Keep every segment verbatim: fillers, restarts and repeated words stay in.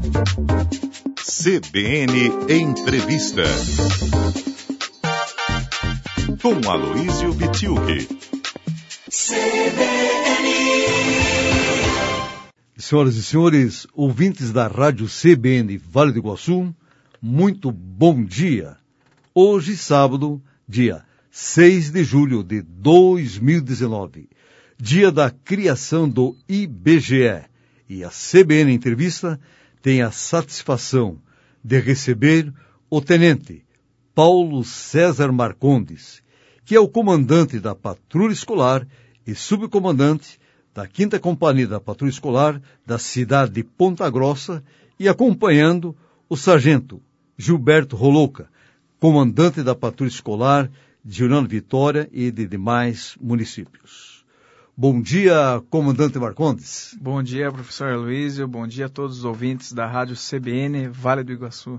C B N Entrevista com Aloísio Bitilque. C B N. Senhoras e senhores, ouvintes da Rádio C B N Vale do Iguaçu, muito bom dia. Hoje, sábado, dia seis de julho de dois mil e dezenove, dia da criação do I B G E, e a C B N Entrevista tem a satisfação de receber o tenente Paulo César Marcondes, que é o comandante da Patrulha Escolar e subcomandante da quinta Companhia da Patrulha Escolar da cidade de Ponta Grossa, e acompanhando o sargento Gilberto Rolouca, comandante da Patrulha Escolar de Juliano Vitória e de demais municípios. Bom dia, comandante Marcondes. Bom dia, professor Aloísio. Bom dia a todos os ouvintes da Rádio C B N Vale do Iguaçu.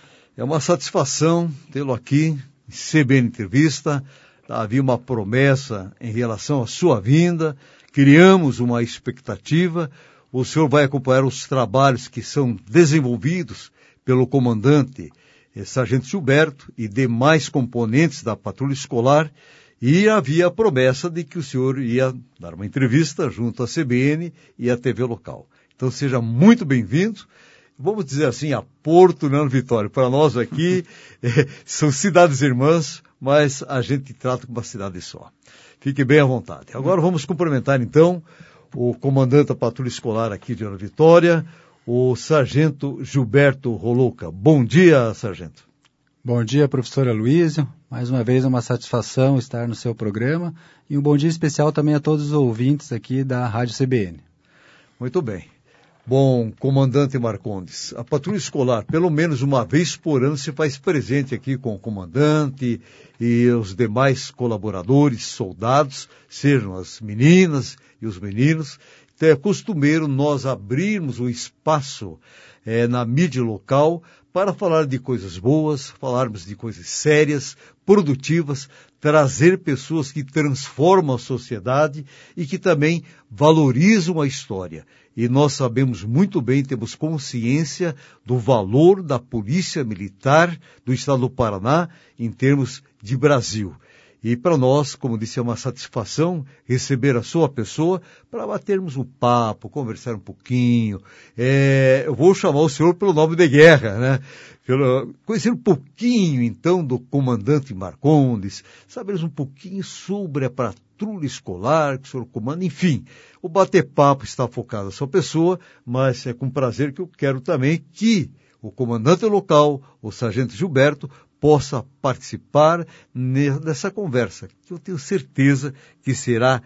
É uma satisfação tê-lo aqui em C B N Entrevista. Havia uma promessa em relação à sua vinda, criamos uma expectativa. O senhor vai acompanhar os trabalhos que são desenvolvidos pelo comandante eh, sargento Gilberto e demais componentes da Patrulha Escolar, e havia a promessa de que o senhor ia dar uma entrevista junto à C B N e à T V local. Então seja muito bem-vindo. Vamos dizer assim, a Porto Juliano Vitória. Para nós aqui, eh, são cidades irmãs, mas a gente trata como uma cidade só. Fique bem à vontade. Agora vamos cumprimentar, então, o comandante da Patrulha Escolar aqui de Juliano Vitória, o sargento Gilberto Rolouca. Bom dia, sargento. Bom dia, professor Aloísio. Mais uma vez é uma satisfação estar no seu programa, e um bom dia especial também a todos os ouvintes aqui da Rádio C B N. Muito bem. Bom, comandante Marcondes, a Patrulha Escolar, pelo menos uma vez por ano, se faz presente aqui com o comandante e os demais colaboradores, soldados, sejam as meninas e os meninos. Então é costumeiro nós abrirmos um espaço é, na mídia local para falar de coisas boas, falarmos de coisas sérias, produtivas, trazer pessoas que transformam a sociedade e que também valorizam a história. E nós sabemos muito bem, temos consciência do valor da Polícia Militar do Estado do Paraná em termos de Brasil. E para nós, como disse, é uma satisfação receber a sua pessoa para batermos um papo, conversar um pouquinho. É, eu vou chamar o senhor pelo nome de guerra, né? Pelo, conhecer um pouquinho, então, do comandante Marcondes, sabermos um pouquinho sobre a patrulha escolar que o senhor comanda, enfim. O bater-papo está focado na sua pessoa, mas é com prazer que eu quero também que o comandante local, o sargento Gilberto, possa participar nessa conversa, que eu tenho certeza que será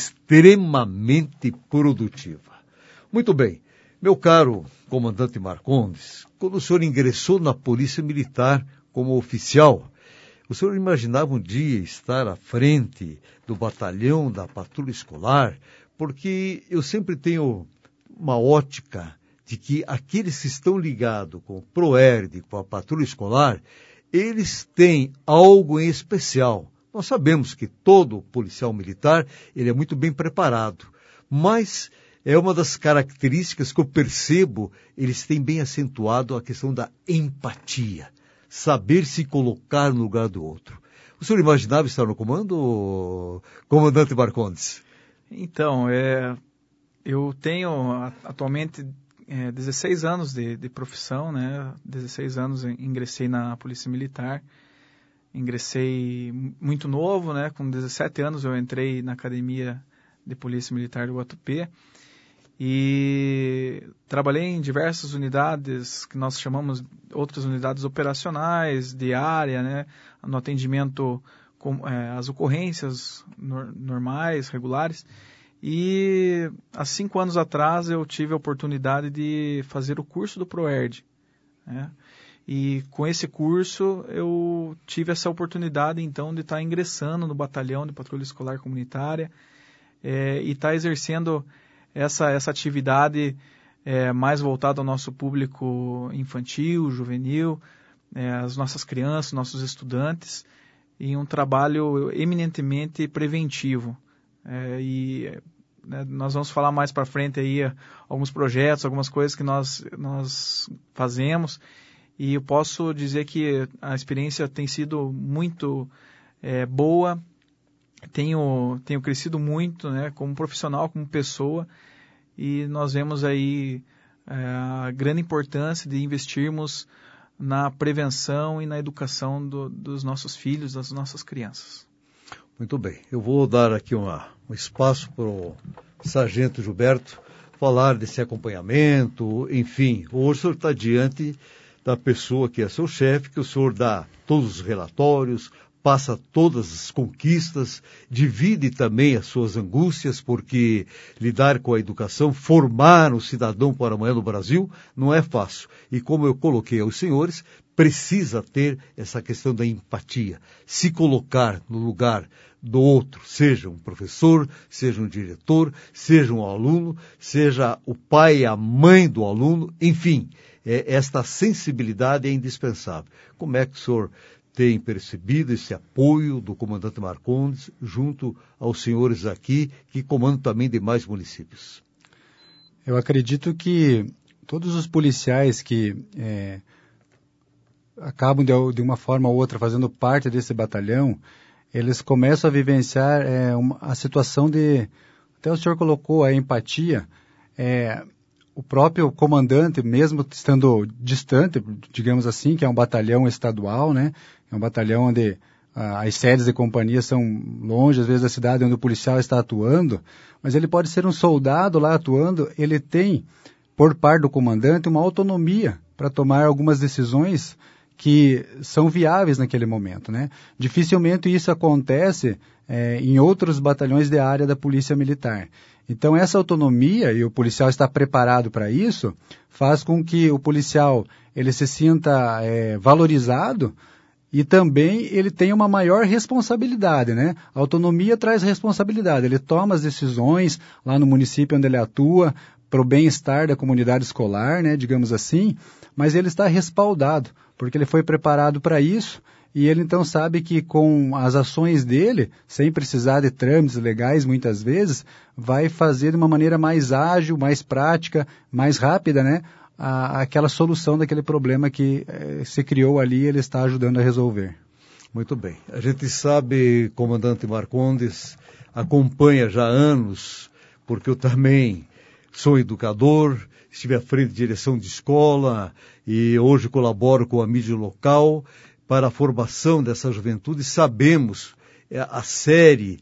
extremamente produtiva. Muito bem, meu caro comandante Marcondes, quando o senhor ingressou na Polícia Militar como oficial, o senhor imaginava um dia estar à frente do batalhão da Patrulha Escolar? Porque eu sempre tenho uma ótica de que aqueles que estão ligados com o PROERD, com a Patrulha Escolar, eles têm algo em especial. Nós sabemos que todo policial militar ele é muito bem preparado, mas é uma das características que eu percebo, eles têm bem acentuado a questão da empatia, saber se colocar no lugar do outro. O senhor imaginava estar no comando, comandante Marcondes? Então, é, eu tenho atualmente é, dezesseis anos de, de profissão, né? dezesseis anos ingressei na Polícia Militar. Ingressei muito novo, né? Com dezessete anos eu entrei na Academia de Polícia Militar do Guatupê e trabalhei em diversas unidades que nós chamamos outras unidades operacionais, de área, né? No atendimento com, é, às ocorrências nor- normais, regulares. E há cinco anos atrás eu tive a oportunidade de fazer o curso do PROERD, né? E com esse curso eu tive essa oportunidade então de estar ingressando no batalhão de patrulha escolar comunitária é, e estar exercendo essa, essa atividade é, mais voltada ao nosso público infantil, juvenil, é, as nossas crianças, nossos estudantes, em um trabalho eminentemente preventivo. É, e né, nós vamos falar mais para frente aí alguns projetos, algumas coisas que nós, nós fazemos, e eu posso dizer que a experiência tem sido muito é, boa, tenho, tenho crescido muito, né, como profissional, como pessoa, e nós vemos aí é, a grande importância de investirmos na prevenção e na educação do, dos nossos filhos, das nossas crianças. Muito bem. Eu vou dar aqui uma, um espaço para o Sargento Gilberto falar desse acompanhamento, enfim. Hoje o senhor está diante da pessoa que é seu chefe, que o senhor dá todos os relatórios, passa todas as conquistas, divide também as suas angústias, porque lidar com a educação, formar um cidadão para amanhã no Brasil, não é fácil. E como eu coloquei aos senhores, precisa ter essa questão da empatia, se colocar no lugar do outro, seja um professor, seja um diretor, seja um aluno, seja o pai, a mãe do aluno, enfim, é, esta sensibilidade é indispensável. Como é que o senhor tem percebido esse apoio do comandante Marcondes junto aos senhores aqui, que comandam também demais municípios? Eu acredito que todos os policiais que é, acabam de, de uma forma ou outra fazendo parte desse batalhão, eles começam a vivenciar é, uma, a situação de, até o senhor colocou a empatia, é, o próprio comandante, mesmo estando distante, digamos assim, que é um batalhão estadual, né? É um batalhão onde ah, as sedes de companhia são longe, às vezes, da cidade onde o policial está atuando, mas ele pode ser um soldado lá atuando, ele tem, por parte do comandante, uma autonomia para tomar algumas decisões que são viáveis naquele momento, né? Dificilmente isso acontece é, em outros batalhões de área da Polícia Militar. Então, essa autonomia, e o policial está preparado para isso, faz com que o policial ele se sinta é, valorizado e também ele tenha uma maior responsabilidade, né? A autonomia traz responsabilidade, ele toma as decisões lá no município onde ele atua, para o bem-estar da comunidade escolar, né, digamos assim, mas ele está respaldado, porque ele foi preparado para isso, e ele então sabe que com as ações dele, sem precisar de trâmites legais muitas vezes, vai fazer de uma maneira mais ágil, mais prática, mais rápida, né, a, aquela solução daquele problema que eh, se criou ali, ele está ajudando a resolver. Muito bem. A gente sabe, comandante Marcondes, acompanha já há anos, porque eu também sou educador, estive à frente de direção de escola e hoje colaboro com a mídia local para a formação dessa juventude. Sabemos a série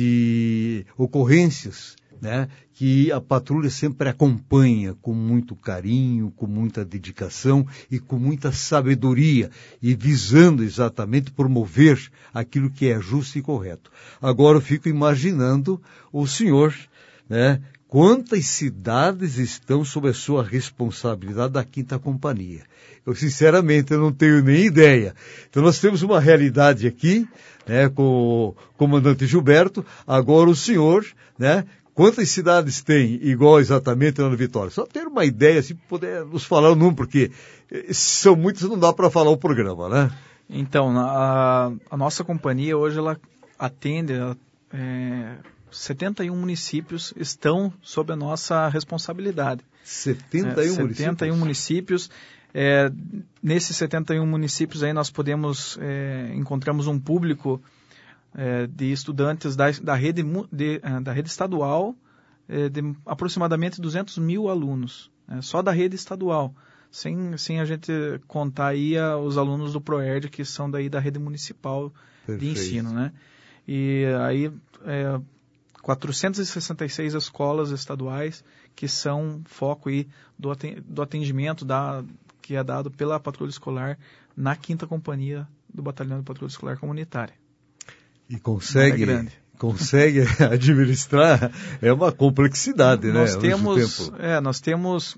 de ocorrências, né, que a patrulha sempre acompanha com muito carinho, com muita dedicação e com muita sabedoria, e visando exatamente promover aquilo que é justo e correto. Agora eu fico imaginando o senhor, né, quantas cidades estão sob a sua responsabilidade da Quinta Companhia? Eu, sinceramente, eu não tenho nem ideia. Então, nós temos uma realidade aqui, né, com o comandante Gilberto. Agora, o senhor, né, quantas cidades tem igual exatamente na Vitória? Só ter uma ideia, se puder nos falar o número, porque são muitos, não dá para falar o programa, né? Então, a, a nossa companhia hoje, ela atende... É... setenta e um municípios estão sob a nossa responsabilidade. setenta e um é, municípios? setenta e um municípios. É, nesses setenta e um municípios aí nós podemos, é, encontramos um público é, de estudantes da, da, rede, de, da rede estadual, é, de aproximadamente duzentos mil alunos, é, só da rede estadual, sem, sem a gente contar aí a, os alunos do ProERD, que são daí da rede municipal. Perfeito. De ensino, né? E aí... É, quatrocentas e sessenta e seis escolas estaduais que são foco aí do atendimento da, que é dado pela Patrulha Escolar na Quinta Companhia do Batalhão de Patrulha Escolar Comunitária. E consegue, é consegue administrar, é uma complexidade, nós né? Temos, é, nós temos,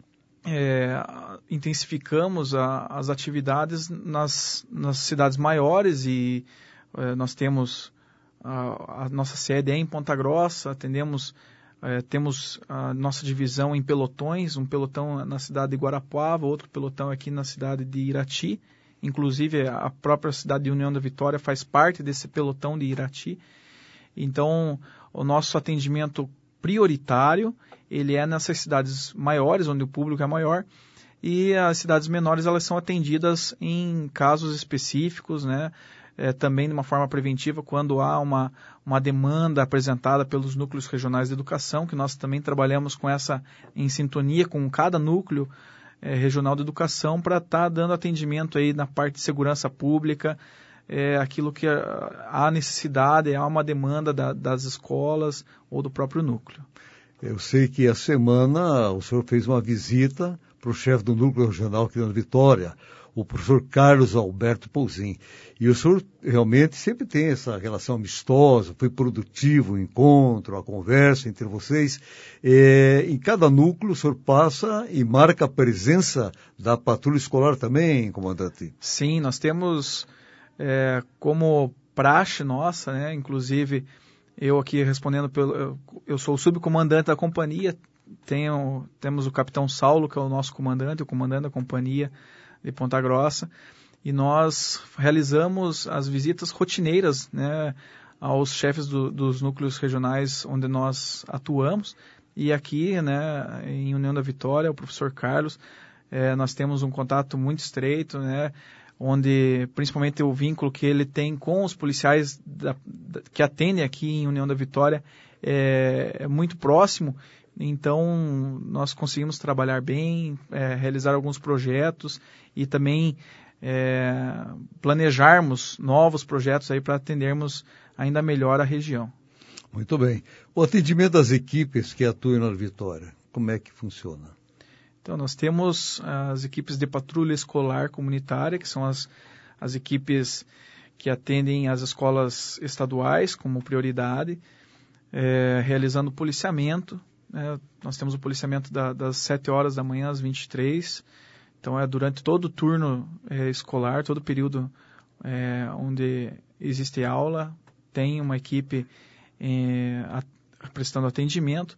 é, intensificamos a, as atividades nas, nas cidades maiores e é, nós temos... A, a nossa sede é em Ponta Grossa, atendemos, é, temos a nossa divisão em pelotões, um pelotão na cidade de Guarapuava, outro pelotão aqui na cidade de Irati, inclusive a própria cidade de União da Vitória faz parte desse pelotão de Irati. Então, o nosso atendimento prioritário, ele é nessas cidades maiores, onde o público é maior, e as cidades menores elas são atendidas em casos específicos, né? É, também de uma forma preventiva, quando há uma, uma demanda apresentada pelos núcleos regionais de educação, que nós também trabalhamos com essa, em sintonia com cada núcleo é, regional de educação, para estar tá dando atendimento aí na parte de segurança pública, é, aquilo que há necessidade, há uma demanda da, das escolas ou do próprio núcleo. Eu sei que a semana o senhor fez uma visita para o chefe do núcleo regional aqui na Vitória, o professor Carlos Alberto Pouzin. E o senhor realmente sempre tem essa relação amistosa, foi produtivo o encontro, a conversa entre vocês. É, em cada núcleo o senhor passa e marca a presença da patrulha escolar também, comandante? Sim, nós temos é, como praxe nossa, né, inclusive eu aqui respondendo, pelo, eu, eu sou o subcomandante da companhia, tenho, temos o capitão Saulo, que é o nosso comandante, o comandante da companhia de Ponta Grossa, e nós realizamos as visitas rotineiras, né, aos chefes do, dos núcleos regionais onde nós atuamos, e aqui, né, em União da Vitória, o professor Carlos, é, nós temos um contato muito estreito, né, onde principalmente o vínculo que ele tem com os policiais da, da, que atendem aqui em União da Vitória é, é muito próximo. Então, nós conseguimos trabalhar bem, é, realizar alguns projetos e também é, planejarmos novos projetos aí para atendermos ainda melhor a região. Muito bem. O atendimento das equipes que atuam na Vitória, como é que funciona? Então, nós temos as equipes de patrulha escolar comunitária, que são as, as equipes que atendem as escolas estaduais como prioridade, é, realizando policiamento. É, nós temos o policiamento da, das sete horas da manhã às vinte e três, então é durante todo o turno é, escolar, todo o período é, onde existe aula, tem uma equipe é, a, prestando atendimento,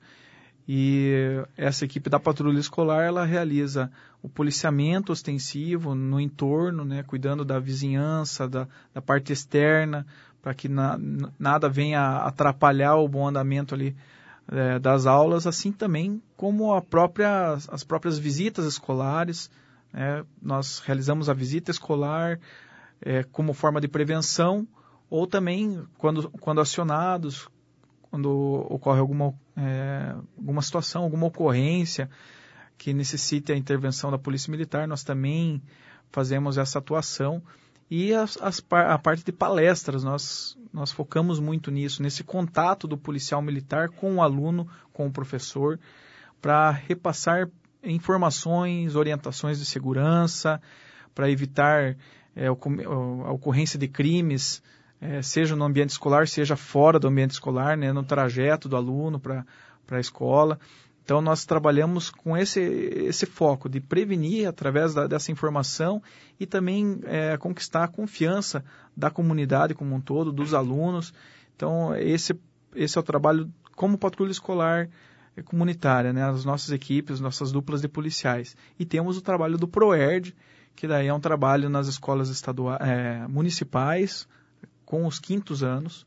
e essa equipe da patrulha escolar, ela realiza o policiamento ostensivo no entorno, né, cuidando da vizinhança, da, da parte externa, para que na, nada venha atrapalhar o bom andamento ali É, das aulas, assim também como a própria, as próprias visitas escolares. É, nós realizamos a visita escolar é, como forma de prevenção, ou também quando, quando acionados, quando ocorre alguma, é, alguma situação, alguma ocorrência que necessite a intervenção da Polícia Militar, nós também fazemos essa atuação. E as, as, a parte de palestras, nós, nós focamos muito nisso, nesse contato do policial militar com o aluno, com o professor, para repassar informações, orientações de segurança, para evitar é, a ocorrência de crimes, é, seja no ambiente escolar, seja fora do ambiente escolar, né, no trajeto do aluno para a escola. Então, nós trabalhamos com esse, esse foco de prevenir através da, dessa informação e também é, conquistar a confiança da comunidade como um todo, dos alunos. Então, esse, esse é o trabalho como patrulha escolar comunitária, né? As nossas equipes, nossas duplas de policiais. E temos o trabalho do PROERD, que daí é um trabalho nas escolas estaduais, é, municipais, com os quintos anos,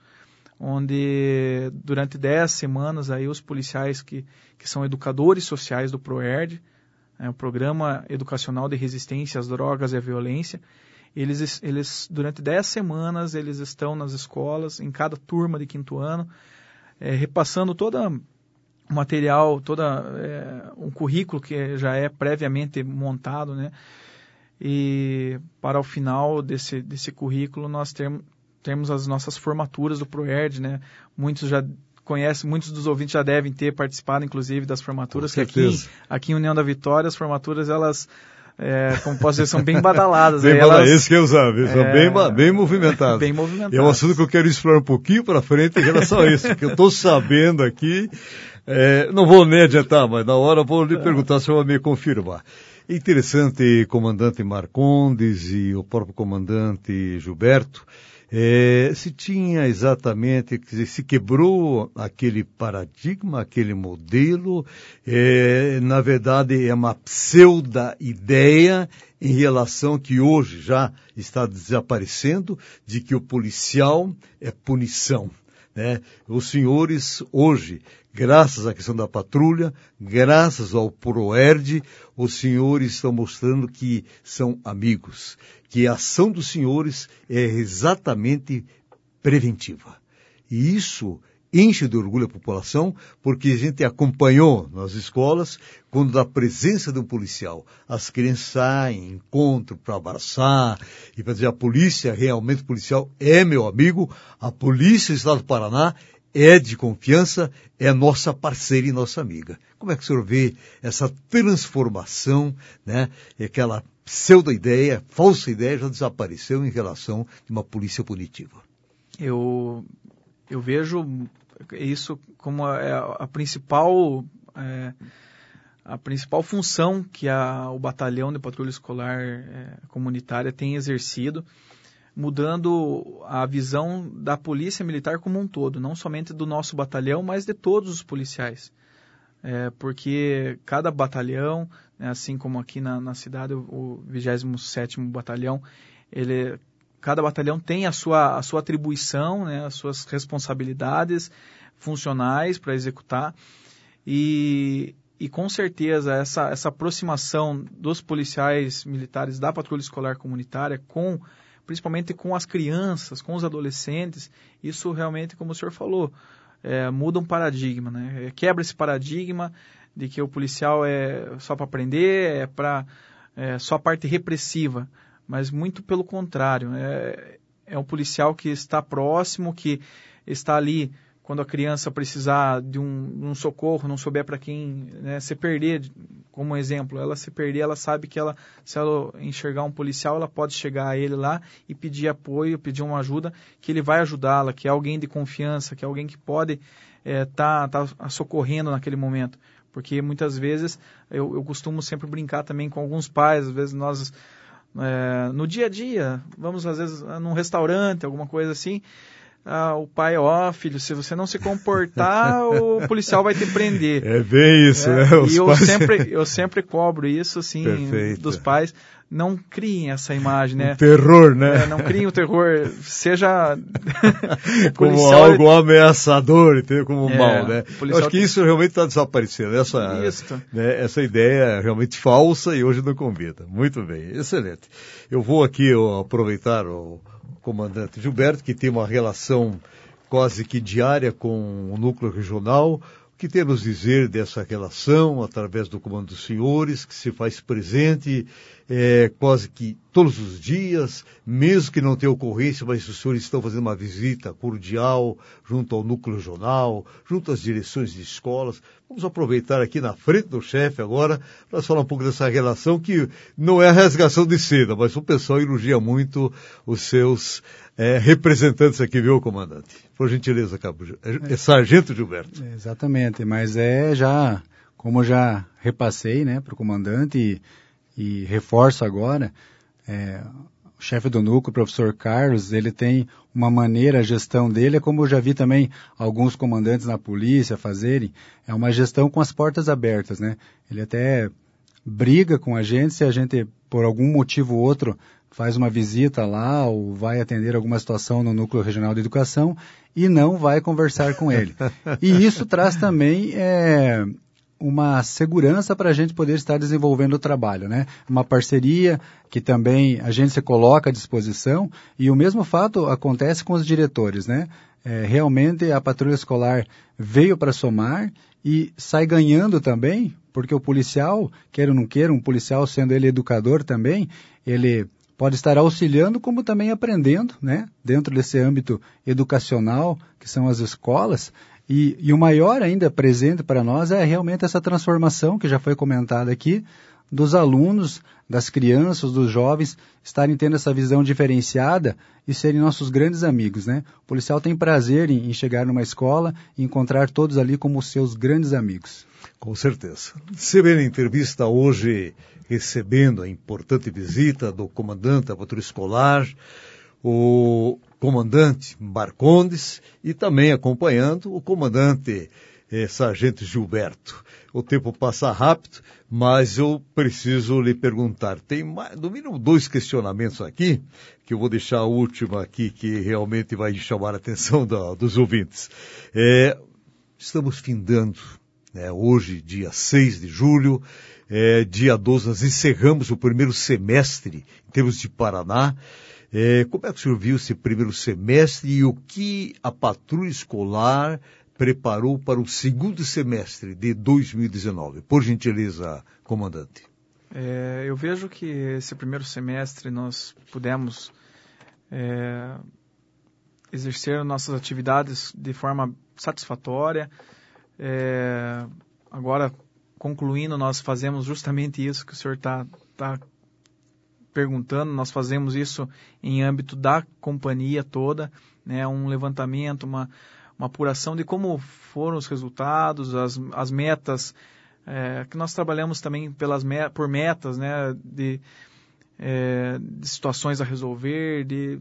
onde durante dez semanas aí os policiais que, que são educadores sociais do PROERD, é, o Programa Educacional de Resistência às Drogas e à Violência, eles, eles durante dez semanas eles estão nas escolas, em cada turma de quinto ano, é, repassando todo o material, todo é, um currículo que já é previamente montado, né? E para o final desse, desse currículo nós temos temos as nossas formaturas do PROERD, né? Muitos já conhecem, muitos dos ouvintes já devem ter participado, inclusive, das formaturas, que aqui, aqui em União da Vitória, as formaturas, elas, é, como posso dizer, são bem badaladas. Bem badaladas, esse que eu usava, eles é, são bem, bem movimentadas. Bem movimentadas. E é um assunto que eu quero explorar um pouquinho para frente em relação a isso, que eu estou sabendo aqui, é, não vou nem adiantar, mas na hora vou lhe perguntar se eu vou me confirmar. Interessante, comandante Marcondes e o próprio comandante Gilberto, É, se tinha exatamente, quer dizer, se quebrou aquele paradigma, aquele modelo, é, na verdade é uma pseudo-ideia em relação que hoje já está desaparecendo, de que o policial é punição. né? Os senhores, hoje, graças à questão da patrulha, graças ao PROERD, os senhores estão mostrando que são amigos, que a ação dos senhores é exatamente preventiva. E isso enche de orgulho a população, porque a gente acompanhou nas escolas, quando da presença de um policial, as crianças saem, encontram para abraçar, e para dizer, a polícia, realmente o policial é meu amigo, a polícia do Estado do Paraná é de confiança, é nossa parceira e nossa amiga. Como é que o senhor vê essa transformação, né? Aquela pseudo-ideia, falsa ideia já desapareceu em relação de uma polícia punitiva. Eu, eu vejo isso como a, a principal é, a principal função que a, o batalhão de patrulha escolar é, comunitária tem exercido, mudando a visão da polícia militar como um todo, não somente do nosso batalhão, mas de todos os policiais. É, porque cada batalhão, né, assim como aqui na, na cidade, o, o vigésimo sétimo Batalhão, ele... Cada batalhão tem a sua, a sua atribuição, né, as suas responsabilidades funcionais para executar. E, e com certeza essa, essa aproximação dos policiais militares da patrulha escolar comunitária, com, principalmente com as crianças, com os adolescentes, isso realmente, como o senhor falou, é, muda um paradigma, né? Quebra esse paradigma de que o policial é só para prender, é, pra, é só a parte repressiva. Mas muito pelo contrário, é, é um policial que está próximo, que está ali quando a criança precisar de um, um socorro, não souber para quem, né, se perder, como exemplo, ela se perder, ela sabe que ela, se ela enxergar um policial, ela pode chegar a ele lá e pedir apoio, pedir uma ajuda, que ele vai ajudá-la, que é alguém de confiança, que é alguém que pode estar é, tá, tá socorrendo naquele momento. Porque muitas vezes, eu, eu costumo sempre brincar também com alguns pais, às vezes nós... É, no dia a dia, vamos às vezes num restaurante, alguma coisa assim, ah, o pai, ó, oh, filho, se você não se comportar, o policial vai te prender. É bem isso, é, né? Os e eu, pais... sempre, eu sempre cobro isso, assim, Perfeito. Dos pais. Não criem essa imagem, né? O terror, né? É, não criem o terror, seja como algo ameaçador, entendeu? Como é, mal, né? Eu acho que isso realmente está desaparecendo, essa, né, essa ideia é realmente falsa e hoje não combina. Muito bem, excelente. Eu vou aqui ó, aproveitar o comandante Gilberto, que tem uma relação quase que diária com o núcleo regional. O que tem a nos dizer dessa relação, através do comando dos senhores, que se faz presente é, quase que todos os dias, mesmo que não tenha ocorrência, mas os senhores estão fazendo uma visita cordial junto ao núcleo regional, junto às direções de escolas. Vamos aproveitar aqui na frente do chefe agora para falar um pouco dessa relação, que não é a rasgação de seda, mas o pessoal elogia muito os seus é, representantes aqui, viu, comandante? Por gentileza, Cabo, é, é Sargento Gilberto. Exatamente, mas é já, como já repassei, né, para o comandante e, e reforço agora, é, o chefe do núcleo, o professor Carlos, ele tem uma maneira, a gestão dele, é como eu já vi também alguns comandantes na polícia fazerem, é uma gestão com as portas abertas, né? Ele até briga com a gente se a gente, por algum motivo ou outro, faz uma visita lá ou vai atender alguma situação no Núcleo Regional de Educação e não vai conversar com ele. E isso traz também é, uma segurança para a gente poder estar desenvolvendo o trabalho, né? Uma parceria que também a gente se coloca à disposição e o mesmo fato acontece com os diretores, né? É, realmente a patrulha escolar veio para somar e sai ganhando também, porque o policial, queira ou não queira, um policial sendo ele educador também, ele pode estar auxiliando como também aprendendo, né? Dentro desse âmbito educacional, que são as escolas. E, e o maior ainda presente para nós é realmente essa transformação, que já foi comentada aqui, dos alunos, das crianças, dos jovens, estarem tendo essa visão diferenciada e serem nossos grandes amigos, né? O policial tem prazer em, em chegar numa escola e encontrar todos ali como seus grandes amigos. Com certeza. Você vê na entrevista hoje, recebendo a importante visita do comandante da patrulha escolar, o comandante Marcondes, e também acompanhando o comandante é, Sargento Gilberto. O tempo passa rápido, mas eu preciso lhe perguntar. Tem mais, no mínimo dois questionamentos aqui, que eu vou deixar a última aqui, que realmente vai chamar a atenção da, dos ouvintes. É, estamos findando, né, hoje, dia seis de julho, é, dia doze, nós encerramos o primeiro semestre, em termos de Paraná. É, como é que o senhor viu esse primeiro semestre e o que a patrulha escolar preparou para o segundo semestre de dois mil e dezenove? Por gentileza, comandante. É, eu vejo que esse primeiro semestre nós pudemos é, exercer nossas atividades de forma satisfatória. É, agora, concluindo, nós fazemos justamente isso que o senhor está tá perguntando. Nós fazemos isso em âmbito da companhia toda, né, um levantamento, uma uma apuração de como foram os resultados, as, as metas, é, que nós trabalhamos também pelas, por metas, né, de, é, de situações a resolver, de,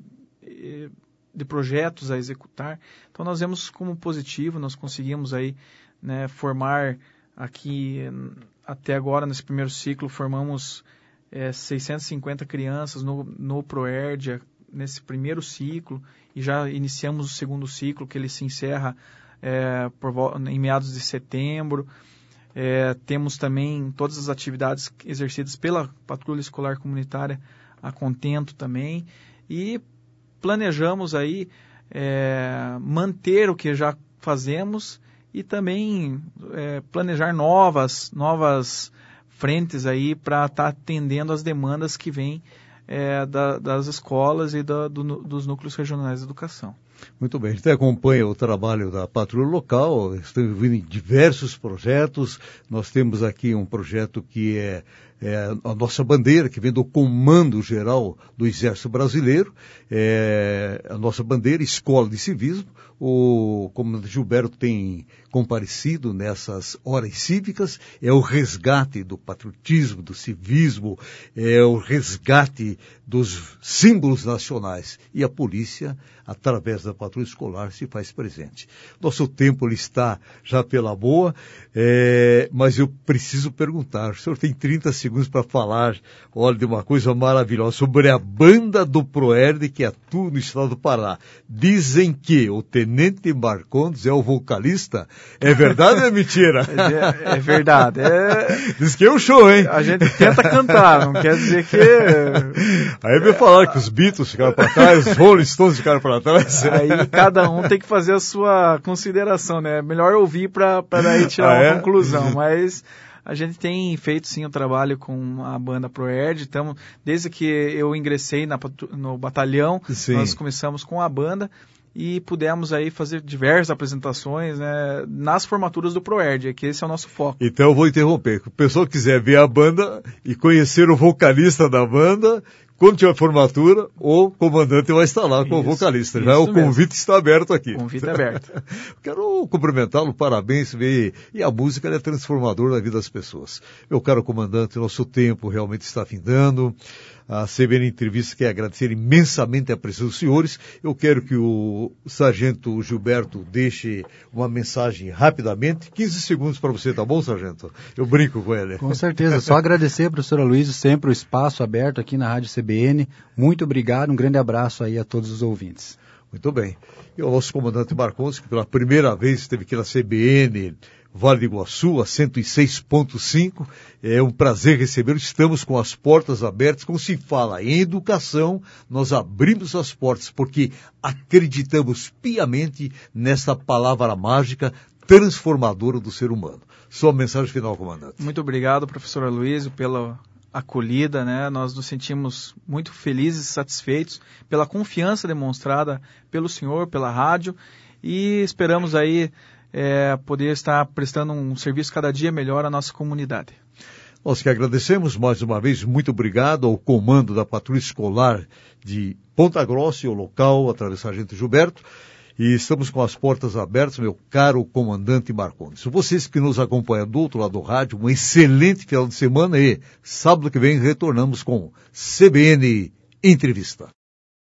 de projetos a executar. Então nós vemos como positivo, nós conseguimos aí, né, formar aqui, até agora nesse primeiro ciclo, formamos é, seiscentas e cinquenta crianças no, no ProERD, nesse primeiro ciclo, e já iniciamos o segundo ciclo, que ele se encerra é, por, em meados de setembro. É, temos também todas as atividades exercidas pela Patrulha Escolar Comunitária a contento também, e planejamos aí é, manter o que já fazemos e também é, planejar novas, novas frentes aí para estar tá atendendo as demandas que vêm É, da, das escolas e da, do, dos núcleos regionais de educação. Muito bem, a gente acompanha o trabalho da patrulha local, estamos vendo em diversos projetos. Nós temos aqui um projeto que é, é a nossa bandeira, que vem do Comando Geral do Exército Brasileiro, é a nossa bandeira, Escola de Civismo. O comandante Gilberto tem comparecido nessas horas cívicas, é o resgate do patriotismo, do civismo, é o resgate dos símbolos nacionais. E a polícia, através da patrulha escolar, se faz presente. Nosso tempo ele está já pela boa, é, mas eu preciso perguntar, o senhor tem trinta segundos para falar, olha, de uma coisa maravilhosa, sobre a banda do ProERD que atua no estado do Pará. Dizem que o Tenente Marcondes é o vocalista. É verdade ou é mentira? É, é verdade. É... Diz que é um show, hein? A gente tenta cantar, não quer dizer que... Aí me falaram que os Beatles ficaram para trás, os Rolling Stones ficaram para trás. Aí cada um tem que fazer a sua consideração, né? Melhor ouvir para daí tirar ah, uma é? conclusão, mas... A gente tem feito, sim, o um trabalho com a banda ProERD. Então, desde que eu ingressei na, no batalhão, sim, nós começamos com a banda e pudemos aí fazer diversas apresentações, né, nas formaturas do ProERD, que esse é o nosso foco. Então, eu vou interromper. Se o pessoal quiser ver a banda e conhecer o vocalista da banda, quando tiver formatura, o comandante vai estar lá com isso, o vocalista. Já o convite mesmo está aberto aqui. O convite é aberto. Quero cumprimentá-lo, parabéns. E, e a música é transformadora na vida das pessoas. Meu caro comandante, nosso tempo realmente está findando. A C B N Entrevista quer agradecer imensamente a presença dos senhores. Eu quero que o sargento Gilberto deixe uma mensagem rapidamente. quinze segundos para você, tá bom, sargento? Eu brinco com ele. Com certeza. Só agradecer, professor Aloysio, sempre o espaço aberto aqui na Rádio C B N. Muito obrigado. Um grande abraço aí a todos os ouvintes. Muito bem. E o nosso comandante Marcondes, que pela primeira vez esteve aqui na C B N Vale do Iguaçu, a cento e seis ponto cinco. É um prazer recebê-lo. Estamos com as portas abertas. Como se fala em educação, nós abrimos as portas porque acreditamos piamente nessa palavra mágica transformadora do ser humano. Sua mensagem final, comandante. Muito obrigado, professor Aloysio, pela acolhida, né? Nós nos sentimos muito felizes e satisfeitos pela confiança demonstrada pelo senhor, pela rádio, e esperamos aí É, poder estar prestando um serviço cada dia melhor à nossa comunidade. Nós que agradecemos mais uma vez, muito obrigado ao comando da Patrulha Escolar de Ponta Grossa e o local, através do sargento Gilberto, e estamos com as portas abertas, meu caro comandante Marcondes. Vocês que nos acompanham do outro lado do rádio, um excelente final de semana e sábado que vem retornamos com C B N Entrevista.